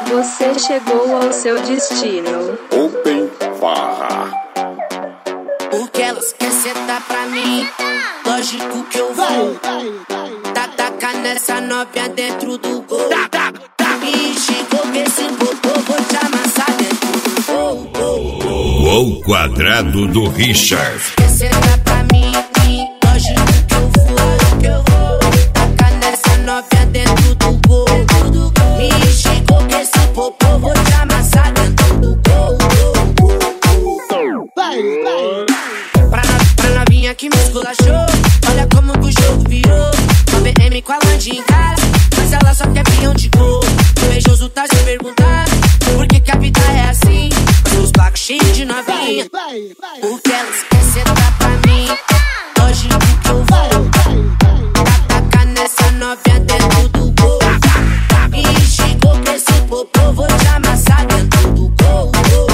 Você chegou ao seu destino. Open Farra. O que elas querem sentar pra mim? Lógico que eu vou. Taca nessa novinha dentro do gol. E chegou com esse popô, vou te amassar dentro do gol. O quadrado do Richard. Quer sentar pra mim? Lógico que eu vou. Taca nessa novinha dentro do gol. E chegou com esse popô, vou te amassar dentro do gol. Pra novinha que me esculachou, olha como que o jogo virou. Uma BM com a Land em casa, mas ela só quer pinhão de gol. Invejoso tá se perguntar por que a vida é assim. Os blacos cheios de novinha. O que elas querem sentar pra mim? Lógico que eu vou. Taca nessa novinha dentro do gol. E chegou com esse popô, vou te amassar dentro do gol.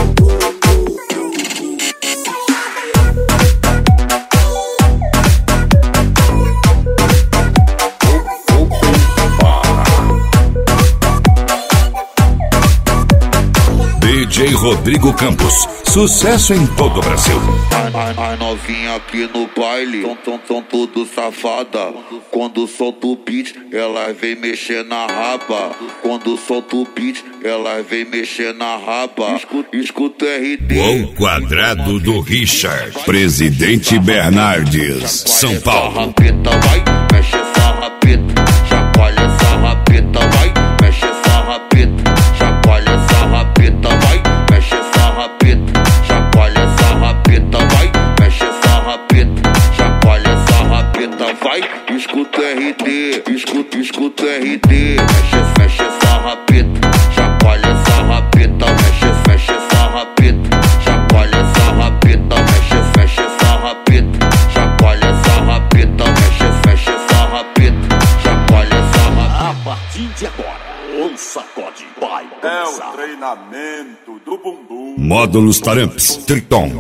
DJ Rodrigo Campos, sucesso em todo o Brasil. A novinha aqui no baile são tudo safada. Quando solta o beat, elas vem mexer na raba. Quando solta o beat, elas vem mexer na raba. Escuta RD. O quadrado do Richard. Presidente Bernardes, São Paulo. Rapeta, vai, mexe essa rapeta. Chacoalha essa rapeta, vai, mexe essa rapeta. Chacoalha essa rapeta, vai, mexe essa rapeta. Chacoalha essa rapeta, vai, mexe essa rapeta. Chacoalha essa rapeta, vai, escuta RD. Escuta RD. Mexe essa rapeta. Chacoalha essa rapeta, mexe essa rapeta. Chacoalha essa rapeta, mexe essa rapeta. Chacoalha essa rapeta, mexe essa rapeta. Chacoalha essa rapeta. A partir de agora, o sacode vai começar. É o treinamento do bumbum. Módulos Taramps, Triton,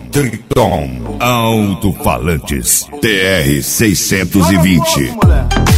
Alto-falantes, TR-620.